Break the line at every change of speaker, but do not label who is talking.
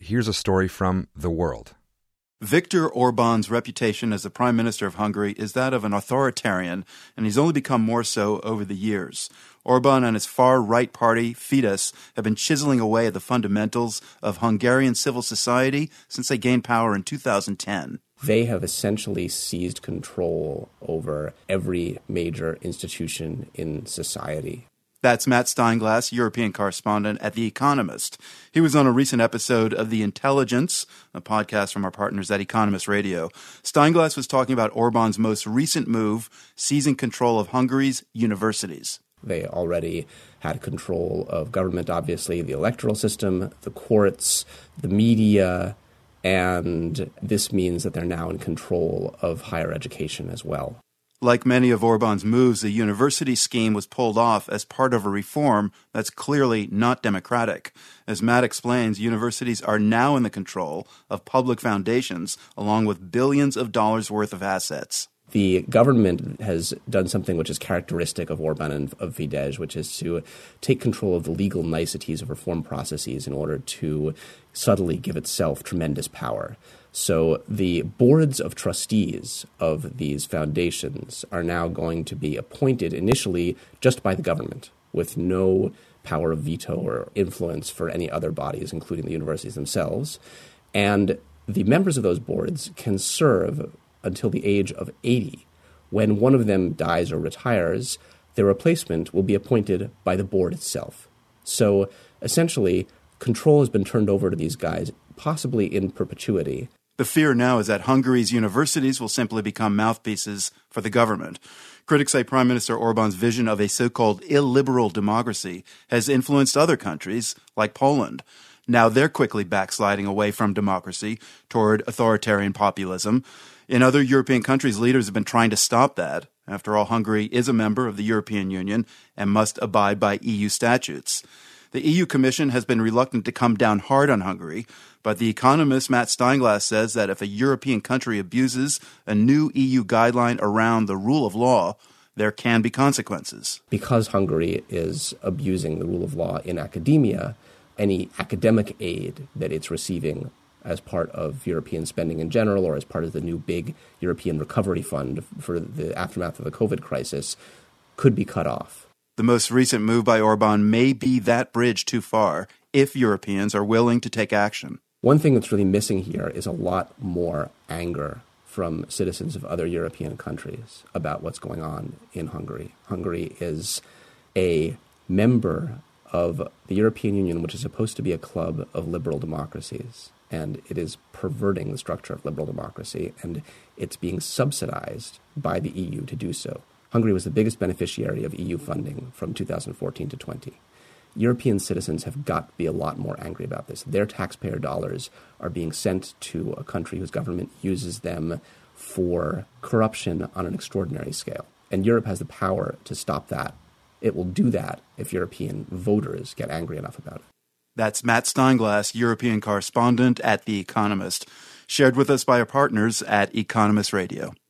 here's a story from The World.
Viktor Orban's reputation as the Prime Minister of Hungary is that of an authoritarian, and he's only become more so over the years. Orban and his far-right party, Fidesz, have been chiseling away at the fundamentals of Hungarian civil society since they gained power in 2010.
They have essentially seized control over every major institution in society.
That's Matt Steinglass, European correspondent at The Economist. He was on a recent episode of The Intelligence, a podcast from our partners at Economist Radio. Steinglass was talking about Orban's most recent move, seizing control of Hungary's universities.
They already had control of government, obviously, the electoral system, the courts, the media, and this means that they're now in control of higher education as well.
Like many of Orban's moves, the university scheme was pulled off as part of a reform that's clearly not democratic. As Matt explains, universities are now in the control of public foundations, along with billions of dollars worth of assets.
The government has done something which is characteristic of Orban and of Fidesz, which is to take control of the legal niceties of reform processes in order to subtly give itself tremendous power. So the boards of trustees of these foundations are now going to be appointed initially just by the government, with no power of veto or influence for any other bodies, including the universities themselves. And the members of those boards can serve until the age of 80. When one of them dies or retires, their replacement will be appointed by the board itself. So essentially, control has been turned over to these guys, possibly in perpetuity.
The fear now is that Hungary's universities will simply become mouthpieces for the government. Critics say Prime Minister Orban's vision of a so-called illiberal democracy has influenced other countries, like Poland. Now they're quickly backsliding away from democracy toward authoritarian populism. In other European countries, leaders have been trying to stop that. After all, Hungary is a member of the European Union and must abide by EU statutes. The EU Commission has been reluctant to come down hard on Hungary, but the economist Matt Steinglass says that if a European country abuses a new EU guideline around the rule of law, there can be consequences.
Because Hungary is abusing the rule of law in academia, any academic aid that it's receiving as part of European spending in general or as part of the new big European Recovery Fund for the aftermath of the COVID crisis could be cut off.
The most recent move by Orban may be that bridge too far if Europeans are willing to take action.
One thing that's really missing here is a lot more anger from citizens of other European countries about what's going on in Hungary. Hungary is a member of the European Union, which is supposed to be a club of liberal democracies, and it is perverting the structure of liberal democracy, and it's being subsidized by the EU to do so. Hungary was the biggest beneficiary of EU funding from 2014 to 20. European citizens have got to be a lot more angry about this. Their taxpayer dollars are being sent to a country whose government uses them for corruption on an extraordinary scale. And Europe has the power to stop that. It will do that if European voters get angry enough about it.
That's Matt Steinglass, European correspondent at The Economist, shared with us by our partners at Economist Radio.